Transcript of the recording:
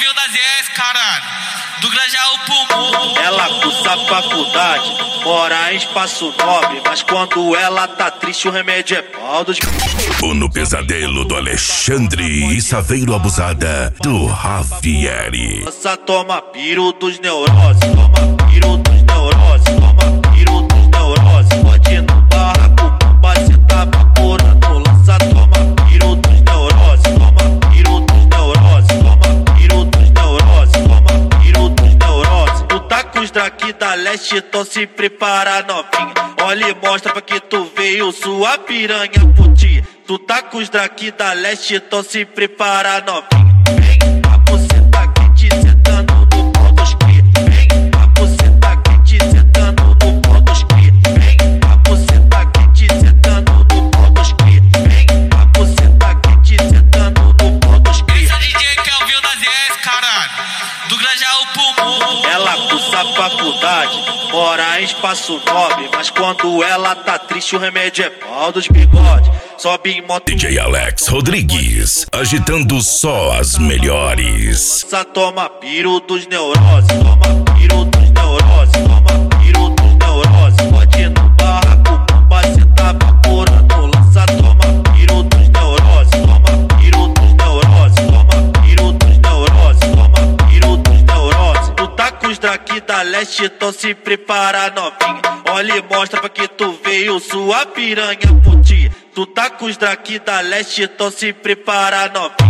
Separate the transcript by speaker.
Speaker 1: ouviu das ES, caralho. Do Grajaú pro morro.
Speaker 2: Ela cursa faculdade, mora em espaço nobre, mas quando ela tá triste o remédio é pau dos...
Speaker 3: No pesadelo do Alexandre e Saveiro Abusada do Javieri.
Speaker 2: Nossa, toma piro dos neuroses, toma piro dos neuroses, toma piro dos neuroses. Pode ir no barraco, bomba, cê tá vaporando. Lança, toma piro dos neuroses, toma piro dos neuroses, toma piro dos neuroses, toma piro dos neuroses. Tu tá com os daqui da leste, então se prepara novinha. Olha e mostra pra que tu veio sua piranha putinha. Tu tá com os daqui da leste, então se prepara novinha. Vem, a buceta quente sentando no pau dos cria. Vem, a buceta quente sentando no pau dos cria. Vem, a buceta quente sentando no pau dos cria. Vem, a buceta quente sentando no pau dos cria.
Speaker 1: Esse é o DJ que ouviu das ES, caralho. Do Grajaú pro morro.
Speaker 2: Ela cursa faculdade, mora em espaço nobre, mas quando ela tá triste o remédio é pau dos bigodes. Sobe em moto.
Speaker 3: DJ Alex Rodrigues, agitando só as melhores.
Speaker 2: Lança, toma piro dos neuroses, toma piro dos neuroses, toma piro dos neuroses. Pode ir no barraco, bomba, cê tá vaporando. Lança, toma piro dos neuroses, toma piro dos neuroses, toma piro dos neuroses, toma piro dos neuroses. Tu tá com os daqui da leste, então se prepara novinha. Olha e mostra pra que tu veio sua piranha putinha. Tu tá com os daqui da leste, então se prepara novinha.